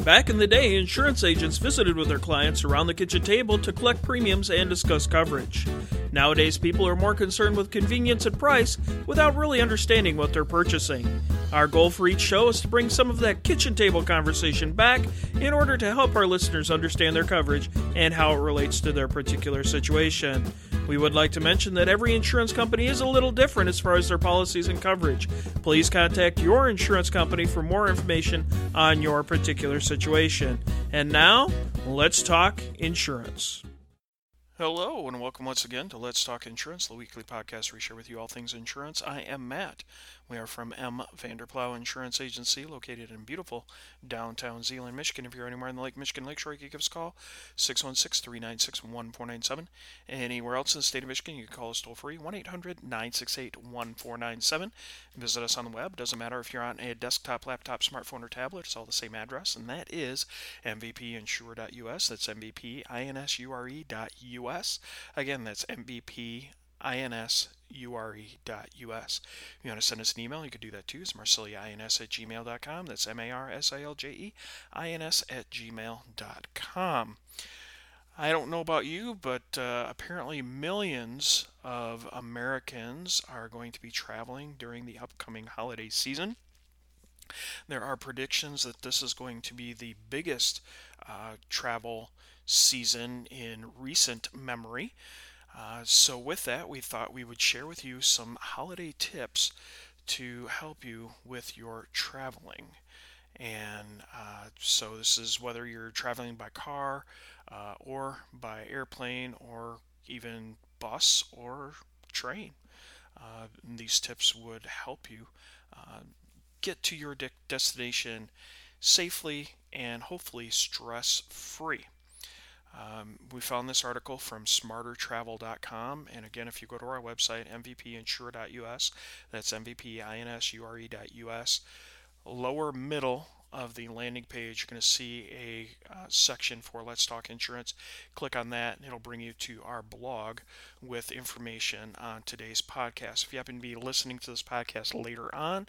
Back in the day, insurance agents visited with their clients around the kitchen table to collect premiums and discuss coverage. Nowadays, people are more concerned with convenience and price without really understanding what they're purchasing. Our goal for each show is to bring some of that kitchen table conversation back in order to help our listeners understand their coverage and how it relates to their particular situation. We would like to mention that every insurance company is a little different as far as their policies and coverage. Please contact your insurance company for more information on your particular situation. And now, let's talk insurance. Hello, and welcome once again to Let's Talk Insurance, the weekly podcast where we share with you all things insurance. I am Matt. We are from M. Vanderplow Insurance Agency, located in beautiful downtown Zeeland, Michigan. If you're anywhere in the Lake Michigan Lakeshore, you can give us a call, 616-396-1497. Anywhere else in the state of Michigan, you can call us toll-free, 1-800-968-1497. Visit us on the web. Doesn't matter if you're on a desktop, laptop, smartphone, or tablet. It's all the same address, and that is mvpinsure.us. That's mvpinsure.us. Again, that's mvpinsure.us. If you want to send us an email, you can do that too. It's marsiljains@gmail.com. That's marsiljeins@gmail.com. I don't know about you, but apparently millions of Americans are going to be traveling during the upcoming holiday season. There are predictions that this is going to be the biggest travel season in recent memory. So with that, we thought we would share with you some holiday tips to help you with your traveling. And so this is whether you're traveling by car or by airplane or even bus or train. These tips would help you get to your destination safely and hopefully stress-free. We found this article from smartertravel.com, and again, if you go to our website, mvpinsure.us, that's mvpinsure.us, lower middle of the landing page, you're going to see a section for Let's Talk Insurance. Click on that, and it'll bring you to our blog with information on today's podcast. If you happen to be listening to this podcast later on,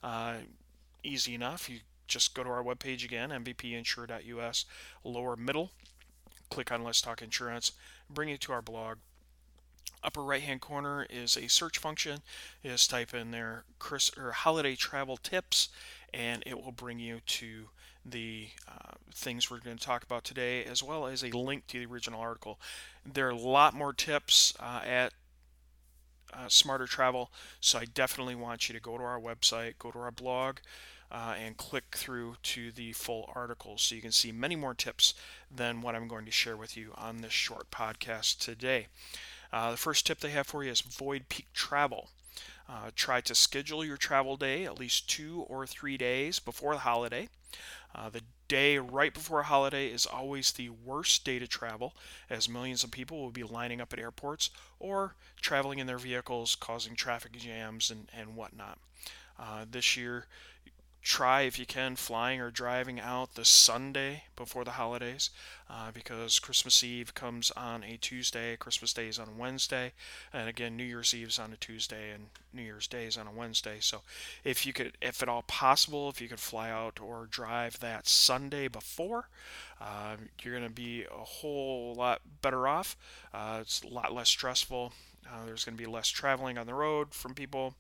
easy enough. You just go to our webpage again, mvpinsure.us, lower middle. Click on Let's Talk Insurance, bring you to our blog. Upper right-hand corner is a search function. Just type in there holiday travel tips, and it will bring you to the things we're going to talk about today, as well as a link to the original article. There are a lot more tips at Smarter Travel, so I definitely want you to go to our website, go to our blog, and click through to the full article so you can see many more tips than what I'm going to share with you on this short podcast today. The first tip they have for you is avoid peak travel. Try to schedule your travel day at least 2 or 3 days before the holiday. The day right before a holiday is always the worst day to travel, as millions of people will be lining up at airports or traveling in their vehicles, causing traffic jams and whatnot. This year, try, if you can, flying or driving out the Sunday before the holidays, because Christmas Eve comes on a Tuesday, Christmas Day is on a Wednesday, and again, New Year's Eve is on a Tuesday, and New Year's Day is on a Wednesday. So if at all possible, if you could fly out or drive that Sunday before, you're going to be a whole lot better off. It's a lot less stressful. There's going to be less traveling on the road from people,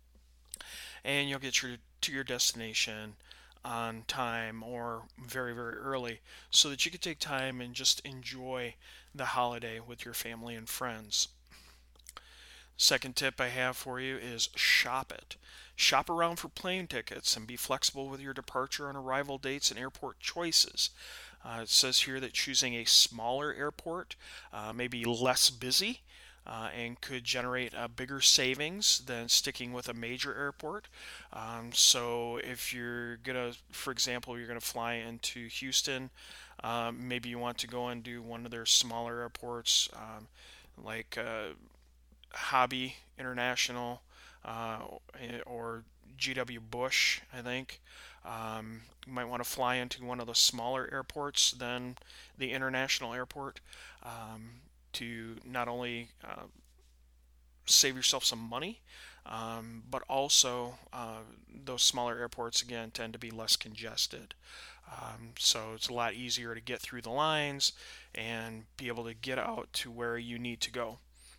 and you'll get to your destination on time or very, very early so that you can take time and just enjoy the holiday with your family and friends. Second tip I have for you is shop it. Shop around for plane tickets and be flexible with your departure and arrival dates and airport choices. It says here that choosing a smaller airport may be less busy and could generate a bigger savings than sticking with a major airport. So if you're going to, for example, you're going to fly into Houston, maybe you want to go and do one of their smaller airports like Hobby International or G.W. Bush, I think. You might want to fly into one of the smaller airports than the international airport to not only save yourself some money, but also those smaller airports again tend to be less congested. So it's a lot easier to get through the lines and be able to get out to where you need to go.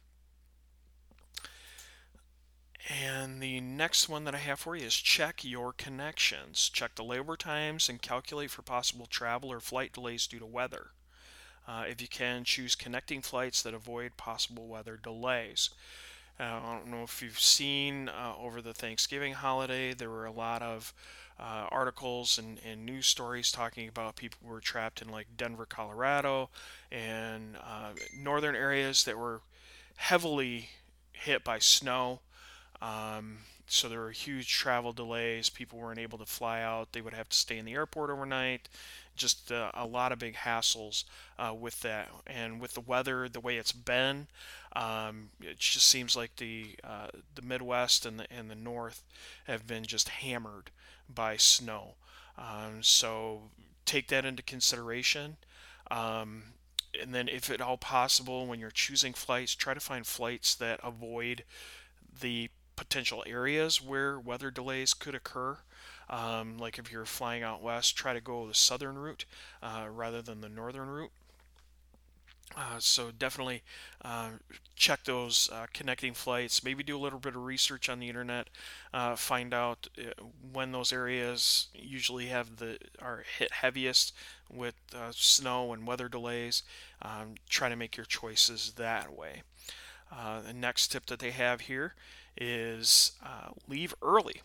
And the next one that I have for you is check your connections. Check the layover times and calculate for possible travel or flight delays due to weather. If you can, choose connecting flights that avoid possible weather delays. I don't know if you've seen over the Thanksgiving holiday, there were a lot of articles and news stories talking about people who were trapped in like Denver, Colorado, and northern areas that were heavily hit by snow. Um, so there were huge travel delays. People weren't able to fly out. They would have to stay in the airport overnight. Just a lot of big hassles with that. And with the weather, the way it's been, it just seems like the Midwest and the North have been just hammered by snow. So take that into consideration. Um, and then, if at all possible, when you're choosing flights, try to find flights that avoid the potential areas where weather delays could occur. Like if you're flying out west, try to go the southern route rather than the northern route. So definitely uh, check those connecting flights. Maybe do a little bit of research on the internet. Find out when those areas usually are hit heaviest with snow and weather delays. Try to make your choices that way. The next tip that they have here is leave early.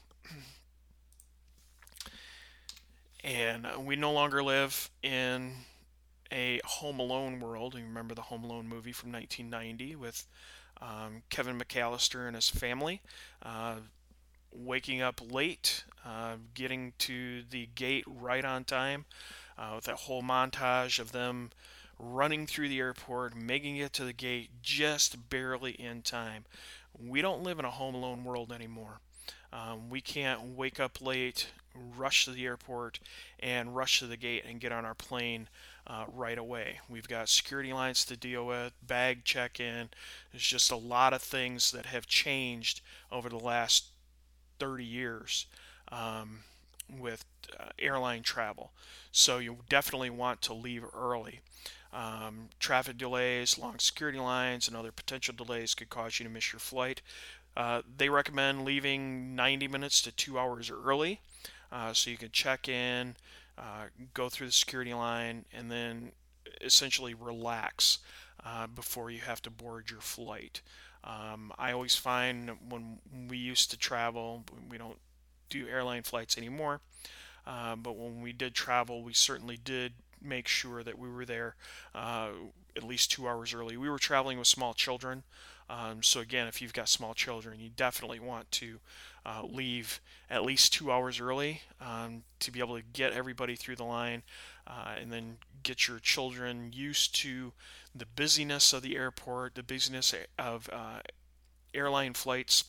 And we no longer live in a Home Alone world. You remember the Home Alone movie from 1990 with Kevin McAllister and his family uh, waking up late, getting to the gate right on time, with that whole montage of them running through the airport, making it to the gate just barely in time. We don't live in a Home Alone world anymore. We can't wake up late, rush to the airport, and rush to the gate and get on our plane right away. We've got security lines to deal with, bag check in. There's just a lot of things that have changed over the last 30 years um, with airline travel. So you definitely want to leave early. Traffic delays, long security lines, and other potential delays could cause you to miss your flight. They recommend leaving 90 minutes to 2 hours early so you can check in, go through the security line, and then essentially relax before you have to board your flight. I always find when we used to travel, we don't do airline flights anymore, but when we did travel, we certainly did make sure that we were there uh, at least 2 hours early. We were traveling with small children, so again, if you've got small children, you definitely want to leave at least 2 hours early to be able to get everybody through the line and then get your children used to the busyness of the airport, the busyness of airline flights.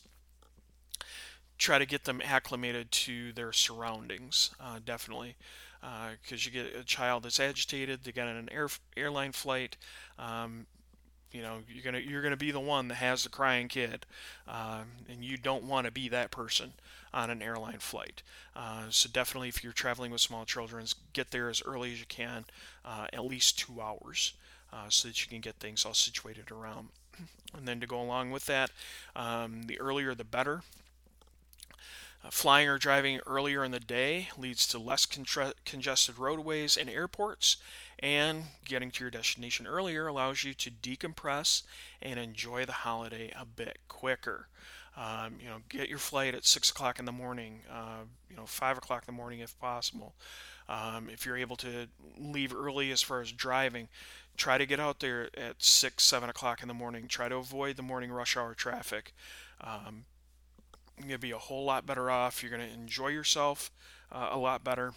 Try to get them acclimated to their surroundings, definitely. Because you get a child that's agitated, they get on an airline flight, um, you're gonna be the one that has the crying kid, and you don't want to be that person on an airline flight. So definitely, if you're traveling with small children, get there as early as you can, at least 2 hours, so that you can get things all situated around. And then to go along with that, the earlier the better. Flying or driving earlier in the day leads to less congested roadways and airports, and getting to your destination earlier allows you to decompress and enjoy the holiday a bit quicker. Get your flight at 6 o'clock in the morning, 5 o'clock in the morning if possible. If you're able to leave early as far as driving, try to get out there at 6, 7 o'clock in the morning. Try to avoid the morning rush hour traffic. Um, you're going to be a whole lot better off. You're going to enjoy yourself a lot better.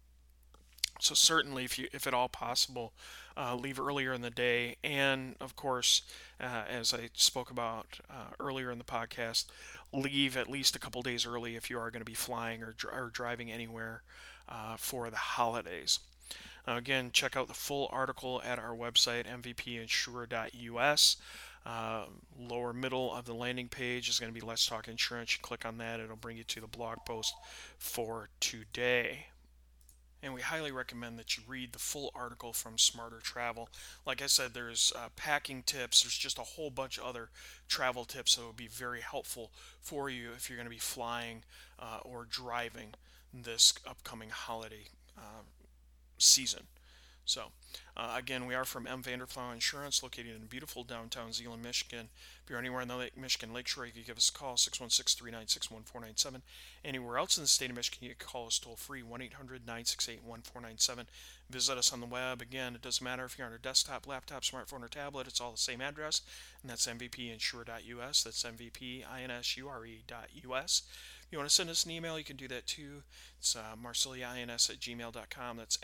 So certainly, if at all possible, leave earlier in the day. And of course, as I spoke about earlier in the podcast, leave at least a couple days early if you are going to be flying or driving anywhere for the holidays. Again, check out the full article at our website, mvpinsure.us. Lower middle of the landing page is going to be Let's Talk Insurance. You click on that, it'll bring you to the blog post for today. And we highly recommend that you read the full article from Smarter Travel. Like I said, there's packing tips. There's just a whole bunch of other travel tips that will be very helpful for you if you're going to be flying or driving this upcoming holiday season. So, again, we are from M. Vanderflow Insurance, located in beautiful downtown Zeeland, Michigan. If you're anywhere in the Michigan Lakeshore, you can give us a call, 616-396-1497. Anywhere else in the state of Michigan, you can call us toll free, 1-800-968-1497. Visit us on the web. Again, it doesn't matter if you're on a desktop, laptop, smartphone, or tablet, it's all the same address, and that's mvpinsure.us. That's mvpinsure.us. If you want to send us an email, you can do that too. It's marsiljeins@gmail.com. That's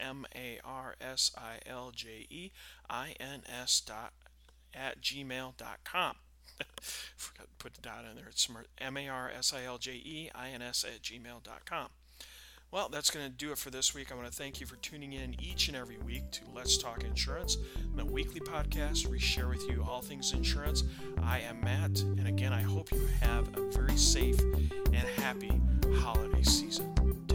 marsiljeins@gmail.com. Forgot to put the dot in there. It's marsiljeins@gmail.com. Well, that's going to do it for this week. I want to thank you for tuning in each and every week to Let's Talk Insurance, the weekly podcast where we share with you all things insurance. I am Matt, and again, I hope you have a very safe and happy holiday season.